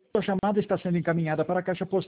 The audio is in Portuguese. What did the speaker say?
Sua chamada está sendo encaminhada para a caixa postal